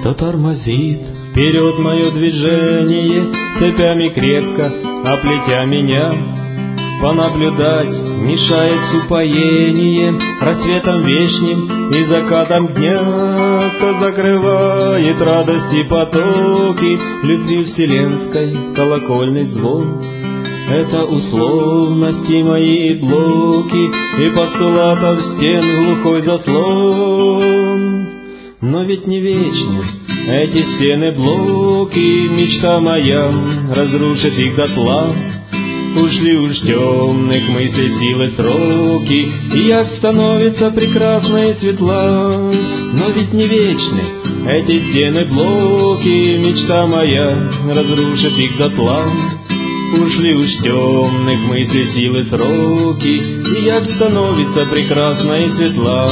что тормозит вперед мое движение, цепями крепко оплетя меня. Понаблюдать мешает с упоением, рассветом вешним и закатом дня. Кто закрывает радости потоки, любви вселенской колокольный звон. Это условности мои и блоки, и постулатов стен глухой заслон. Но ведь не вечны эти стены блоки, мечта моя разрушит их дотла. Ушли уж темных мыслей силы сроки, и явь становится прекрасна и светла. Но ведь не вечны эти стены блоки, мечта моя разрушит их дотла. Ушли уж темных мыслей силы сроки, и явь становится прекрасна и светла.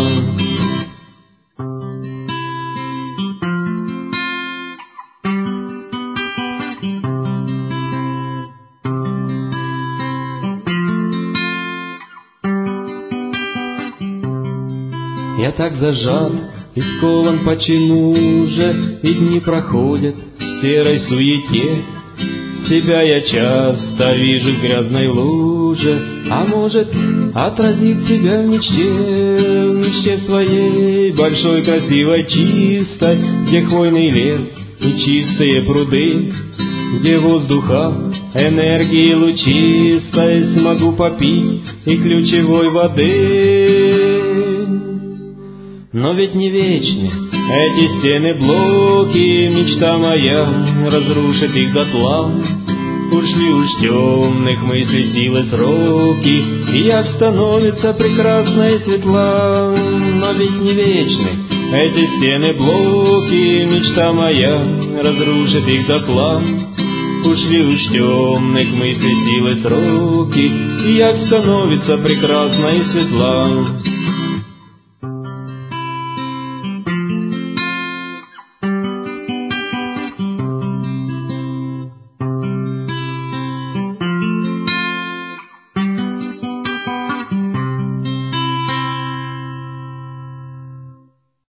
Я так зажат и скован, почему же и дни проходят в серой суете? Себя я часто вижу в грязной луже, а может, отразит себя в мечте своей, большой, красивой, чистой, где хвойный лес и чистые пруды, где воздуха энергии лучистой смогу попить и ключевой воды. Но ведь не вечны эти стены блоки, мечта моя разрушит их дотла. Ушли уж темных мыслей силы сроки, и явь становится прекрасна и светла. Но ведь не вечны эти стены блоки, мечта моя разрушит их дотла. Ушли уж темных мыслей силы сроки, и явь становится прекрасна и светла.